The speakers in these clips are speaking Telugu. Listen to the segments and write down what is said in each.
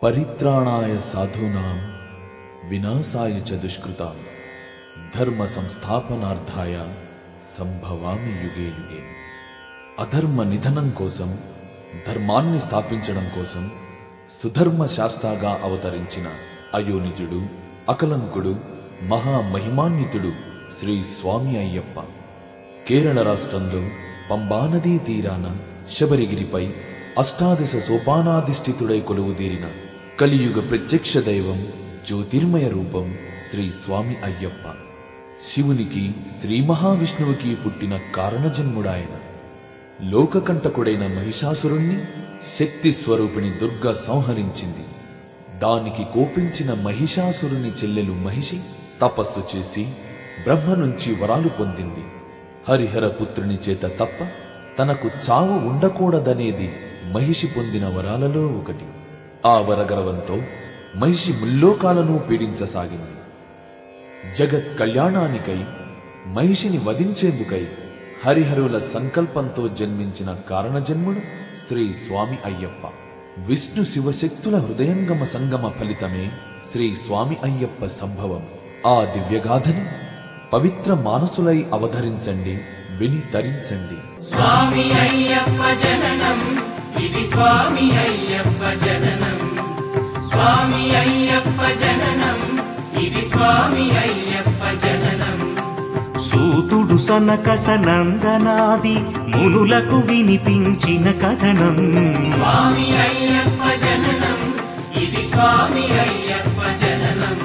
పరిత్రాణాయ సాధూనాం వినాశాయ చ దుష్కృతాం ధర్మ సంస్థాపనార్థాయ సంభవామి యుగే యుగే. అధర్మ నిధనం కోసం, ధర్మాన్ని స్థాపించడం కోసం సుధర్మ శాస్త్రగా అవతరించిన అయోనిజుడు, అకలంకుడు, మహామహిమాన్వితుడు శ్రీ స్వామి అయ్యప్ప కేరళ రాష్ట్రంలో పంబానదీ తీరాన శబరిగిరిపై అష్టాదశ సోపానాధిష్ఠితుడై కొలువుదీరిన కలియుగ ప్రత్యక్ష దైవం, జ్యోతిర్మయ రూపం శ్రీ స్వామి అయ్యప్ప. శివునికి, శ్రీ మహావిష్ణువుకి పుట్టిన కారణజన్ముడాయన. లోకకంటకుడైన మహిషాసురుణ్ణి శక్తి స్వరూపిణి దుర్గ సంహరించింది. దానికి కోపించిన మహిషాసురుని చెల్లెలు మహిషి తపస్సు చేసి బ్రహ్మ నుంచి వరాలు పొందింది. హరిహర పుత్రుని చేత తప్ప తనకు చావు ఉండకూడదనేది మహిషి పొందిన వరాలలో ఒకటి. ఆ వరగర్వంతో మహిషి ముల్లోకాలను పీడించసాగింది. జగత్ కళ్యాణానికై, మహిషిని వధించేందుకై హరిహరుల సంకల్పంతో జన్మించిన కారణజన్ముడు శ్రీ స్వామి అయ్యప్ప. విష్ణు శివశక్తుల హృదయంగమ సంగమ ఫలితమే శ్రీ స్వామి అయ్యప్ప సంభవం. ఆ దివ్యగాథని పవిత్ర మానసులై అవధరించండి, విని తరించండి. స్వామి అయ్యప్ప జననం, ఇది స్వామి అయ్యప్ప జననం. స్వామి అయ్యప్ప జననం, ఇది స్వామి అయ్యప్ప జననం. సూతుడు సనకసనందనాది మునులకు వినిపించిన కథనం. స్వామి అయ్యప్ప జననం, ఇది స్వామి అయ్యప్ప జననం.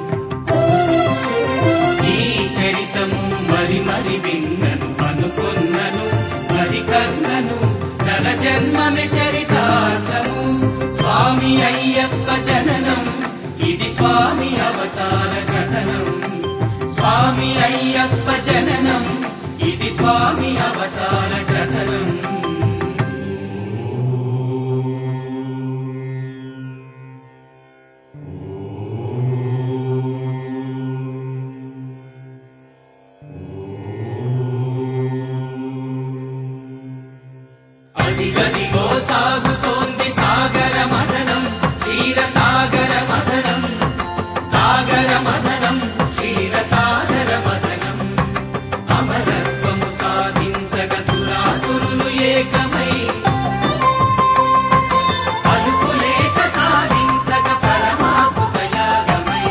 ఈ చరితము మరి మరి విన్నను, అనుకున్నను మరి కన్నను, నర జన్మమే చరితార్థము. స్వామి అయ్యప్ప జననం, ఇది స్వామి అవతార కథనం. స్వామి అయ్యప్ప జననం, ఇది స్వామి అవతార కథనం. అదిగదిగో సాగుతోంది సాగర మథనం, క్షీర సాగర మథనం. సాగర మథనం, క్షీర సాగర మథనం. అమరత్వము సాధించగ సురాసురులు ఏకమై, అలుపులేక సాధించగ పరమాద్భుత యాగమై.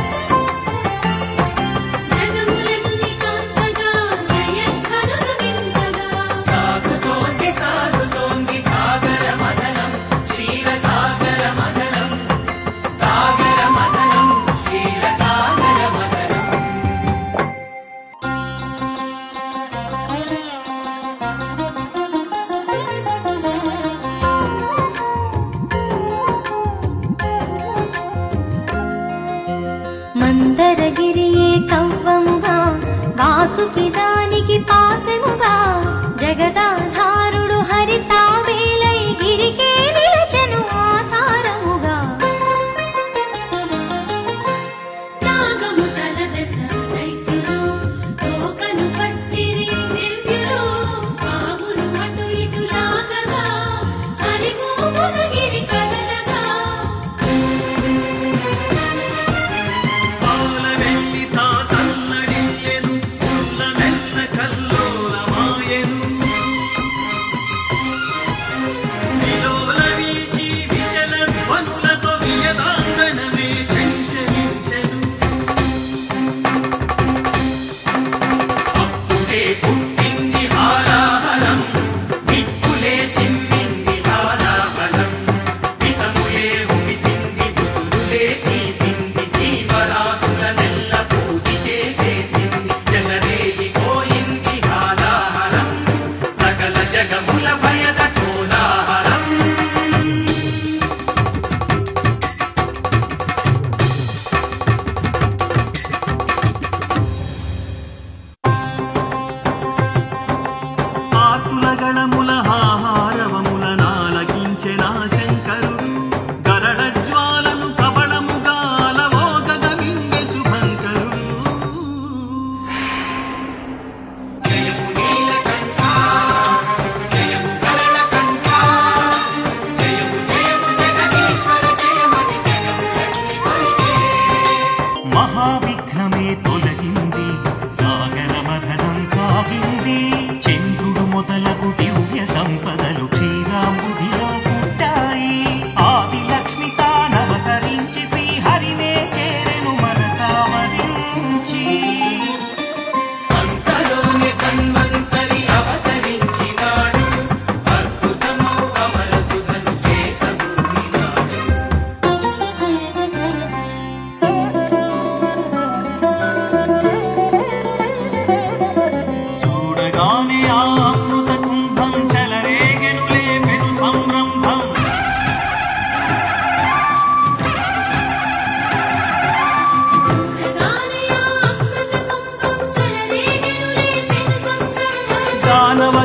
జగములన్నీ కాంచగా, జయధ్వనులు వించగా. సాగుతోంది సాగుతోంది సాగర మథనం, క్షీర సాగర మథనం. సాగర మథనం, క్షీర సాగర మథనం. మందరగిరియే కవ్వముగా, వాసుకి దానికి పాసెముగా. జగదాధారుడు హరితావేలై గిరికే నిలచెను ఆధారముగా. నాగము తలదెస దైత్యులు, తోకను పట్టిరి దివ్యులు. ఆవును అటు ఇటు లాగగా, హరిమోమున గిరి కదలగా. పాలవెల్లి తాతన్నడిల్లెను, పుల్ల మెల్ల కల్లోలమాయెను.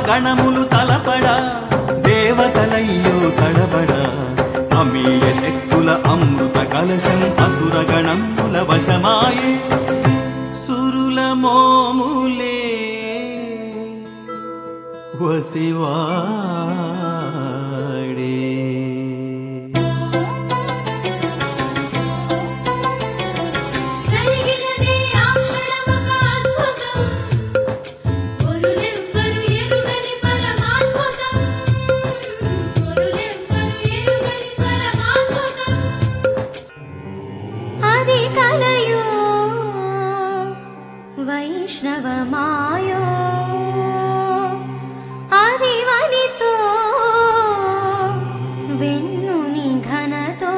గణములు తలపడా దేవతలయ్యో తడబడా అమీయ శక్తుల అమృత కలశం అసుర గణముల వశమాయే సురుల మోములే వసివాడే వైష్ణవమాయో ఆదివనితో వెన్నుని ఘనతో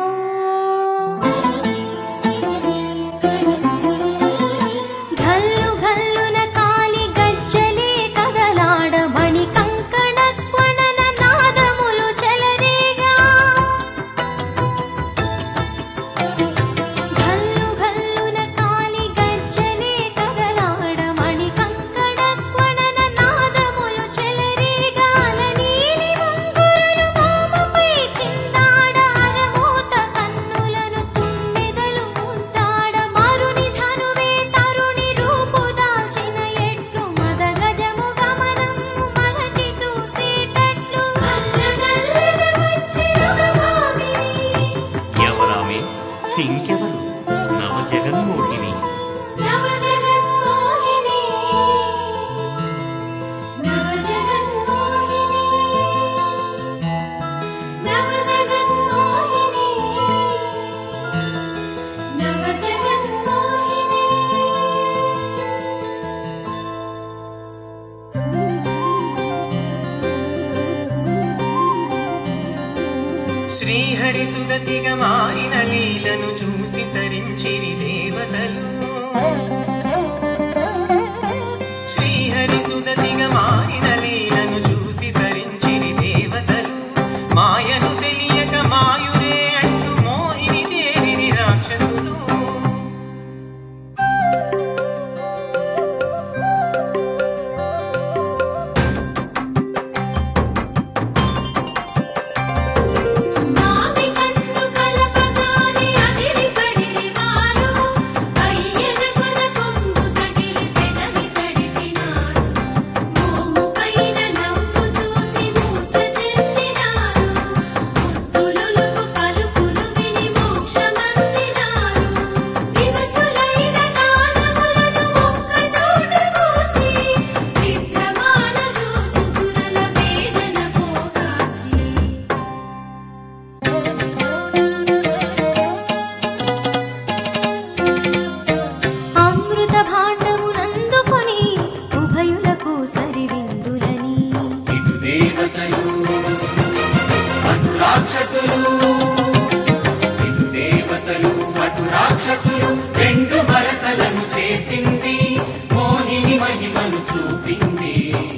ఘల్లు ఘల్లున కాలి గజ్జలే కదలాడ మణి కంకణ క్వణన నాదములు చెలరేగా ఘల్లు ఘల్లున కాలి గజ్జలే కదలాడ మణి కంకణ క్వణన నాదములు చెలరేగా నీలి ముంగురులు మోముపై చిందాడ అరమోత కన్నులను తుమ్మెదలు ముద్దాడ మరుని ధనువే తరుణి రూపు దాల్చిన ఎట్లు మద గజము గమనము మరచి చూసేటట్లు నల్లనల్లన వచ్చిన భామిని ఎవరామె ఇంకెవరు నవ జగన్మోహిని నవ జగన్మోహిని నవ జగన్మోహిని నవ జగన్మోహిని నవ జగన్మోహిని శ్రీహరి సుదతిగా మారిన లీలను చూసి తరించిరి దేవతలు శ్రీహరి సుదతిగా మారిన లీలను చూసి తరించిరి దేవతలు మాయను తెలియక మాయురే అంటూ మోహిని చేరిరి రాక్షసులు మామి కన్ను కలపగానే అదిరి పడిరి వారు అయ్యన కొన కొంగు తగిలి పెదవి తడిపినారు మోము పైన నవ్వు చూసి మూర్ఛ చెందినారు ముద్దులులుకు పలుకులు విని మోక్షమందినారు వివసులైన దానవులను ఒక్క చోట కూర్చి విభ్రమాన చూచు సురల వేదన పోగాచి అమృత భాండమునందుకొని ఉభయులకు సరివిందులని ఇటు దేవతలు అటు రాక్షసులు ఇటు దేవతలు అటు రాక్షసులు రెండు వరసలను చేసింది మోహిని మహిమను చూపింది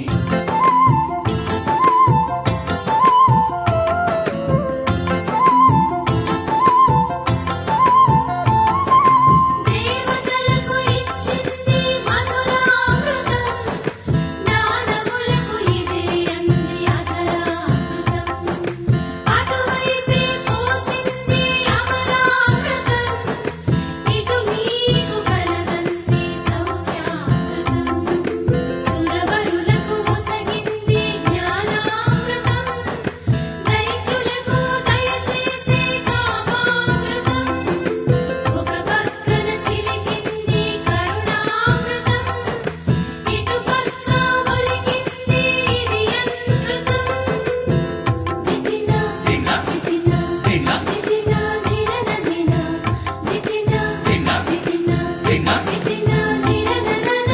దేవతలకు ఇచ్చింది మధురామృతం దానవులకు ఇదే అంది అధరామృతం అటువైపే పోసింది అమరామృతం ఇటు మీకు కలదంది సౌఖ్యామృతం సురవరులకు ఒసగింది జ్ఞానామృతం దైత్యులకు దయచేసే కామామృతం ఒక పక్కన చిలికింది కరుణామృతం ఇటు పక్క ఒలికింది ఇది అమృతం దితిన తిన్న దితిన తిన్న దితిన దిరన దిన దితిన తిన్న దితిన తిన్న దితిన దిరననన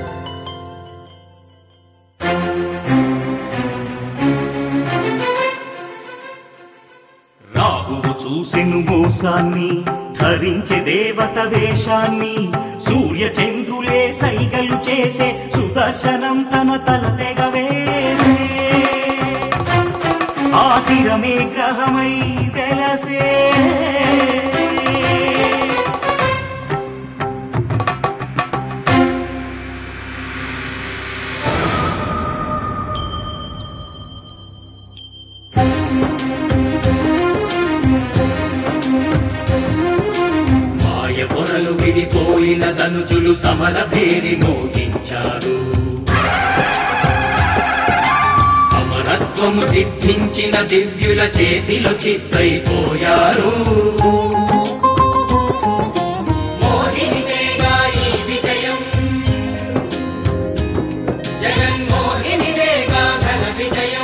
రాహువు చూసెను మోసాన్ని ధరించే దేవత వేషాన్ని సూర్య చంద్రులే సైగలు చేసే సుదర్శనం తన తల తెగవేసే ఆశిరమే గ్రహమై వెలసే తనుజులు సమర భేరి మోగించారు. అమరత్వము సిద్ధించిన దివ్యుల చేతిలో చిత్తైపోయారు. మోహినిదేగా ఈ విజయం, జగన్మోహినిదేగా ఘన విజయం.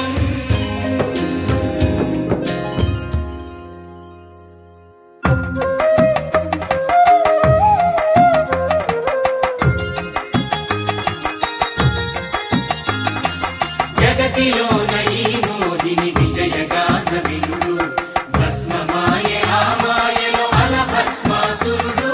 జగతిలోన ఈ మోహిని విజయగాథ వినుడు, భస్మమాయే ఆ మాయలో అల భస్మాసురుడు.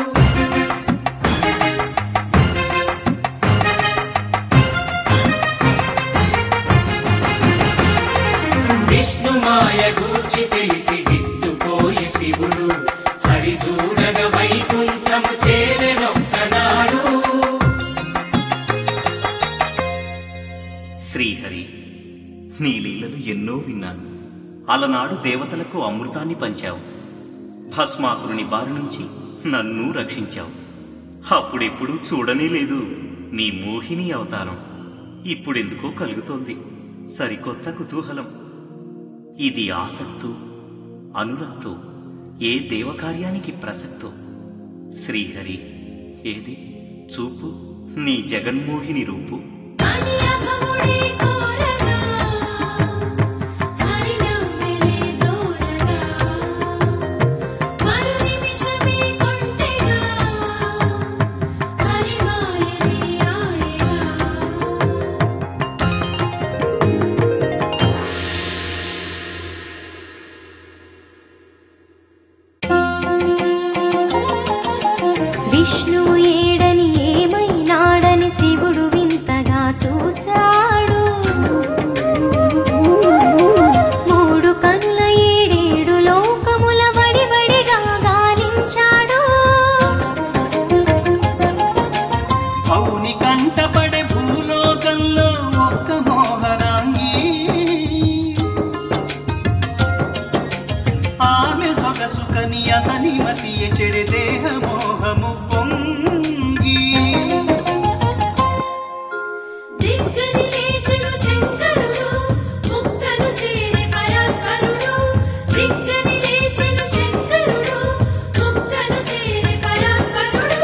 విష్ణుమాయ గూర్చి తెలిసి విస్తుపోయే శివుడు, హరి చూడగ వైకుంఠము చేరెనొక్కనాడు. శ్రీహరి, నీ లీలలు ఎన్నో విన్నాను. అలనాడు దేవతలకు అమృతాన్ని పంచావు. భస్మాసురుని బారి నుంచి నన్ను రక్షించావు. అప్పుడెప్పుడు చూడనే లేదు నీ మోహిని అవతారం. ఇప్పుడెందుకో కలుగుతోంది సరికొత్త కుతూహలం. ఇది ఆసక్తో, అనురక్తో, ఏ దేవకార్యానికి ప్రసక్తో. శ్రీహరి, ఏది చూపు నీ జగన్మోహిని రూపు. విష్ణువు ఏడని ఏమైనాడని శివుడు వింతగా చూశాడు. మూడు కనుల ఏడేడు లోకముల వడివడిగా గాలించాడు. అవుని కంటపడే భూలోకంలో ఒక్క మోహనాంగి, ఆమె సొగసుకని అతని మతి చెడే దేహ మోహము పొంగి. దిగ్గని లేచెను శంకరుడు, ముక్తను చేరే పరాత్పరుడు. దిగ్గని లేచెను శంకరుడు, ముక్తను చేరే పరాత్పరుడు.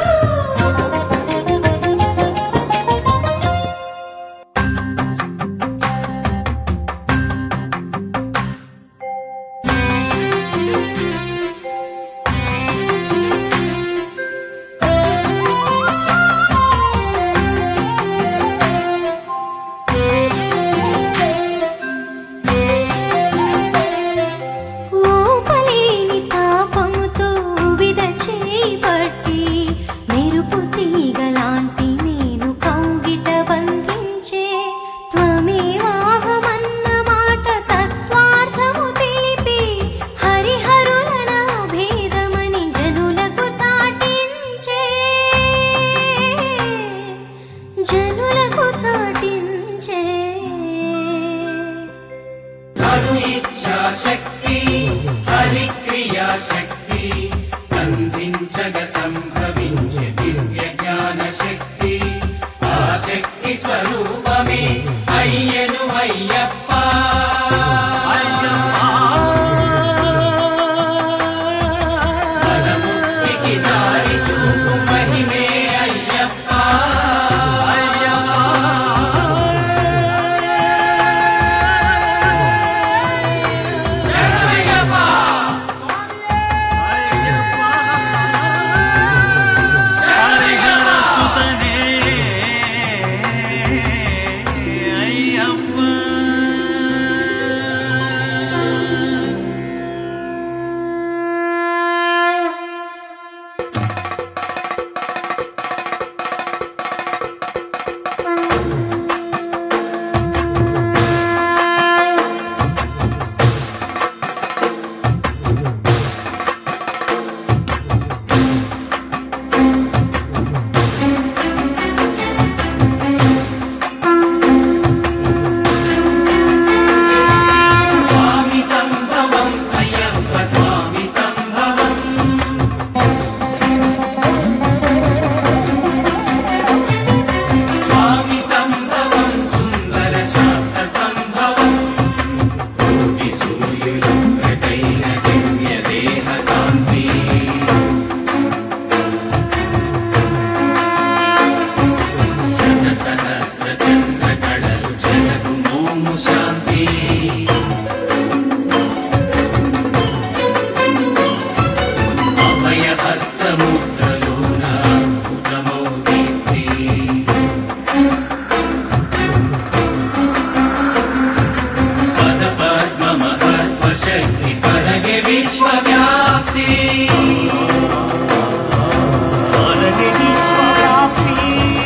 శక్తి పరగే విశ్వవ్యాప్తి పరగే విశ్వవ్యాప్తి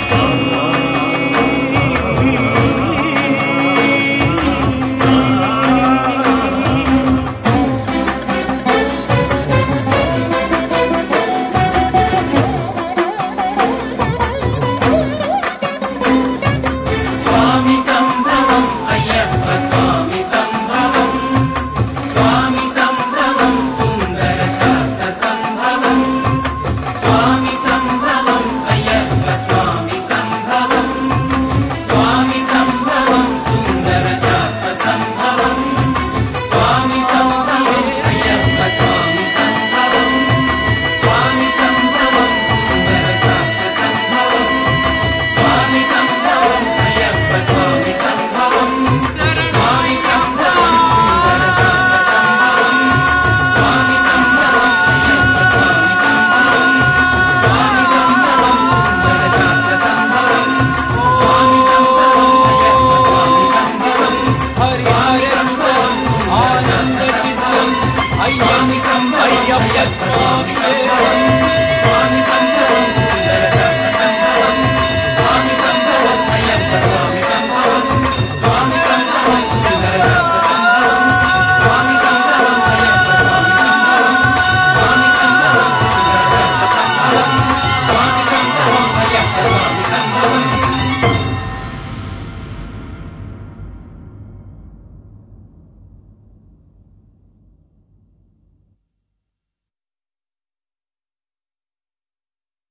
స్వామి సంభవం అయ్యప్ప స్వామి సంభవం స్వామి సంభవం సుందర శాస్త్ర సంభవం స్వామి సంభవం అయ్యప్ప స్వామి సంభవం స్వామి సంభవం సుందర శాస్త్ర సంభవం స్వామి సంభవం అయ్యప్ప స్వామి సంభవం స్వామి సంభవం సుందర శాస్త్ర సంభవం స్వామి సంభవం అయ్యప్ప స్వామి సంభవం స్వామి సంభవం సుందర శాస్త్ర సంభవం స్వామి సంభవం అయ్యప్ప స్వామి సంభవం స్వామి సంభవం సుందర శాస్త్ర సంభవం స్వామి సంభవం అయ్యప్ప స్వామి సంభవం స్వామి సంభవం సుందర శాస్త్ర సంభవం స్వామి సంభవం అయ్యప్ప స్వామి సంభవం